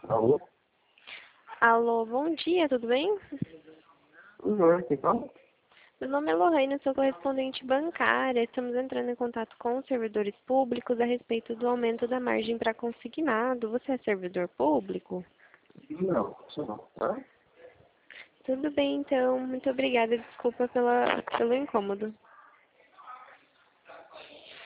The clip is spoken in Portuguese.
Alô? Alô, bom dia, tudo bem? Não, quem fala? Meu nome é Lohane, sou correspondente bancária. Estamos entrando em contato com os servidores públicos a respeito do aumento da margem para consignado. Você é servidor público? Não, sou não, tá? Tudo bem, então. Muito obrigada. Desculpa pelo incômodo.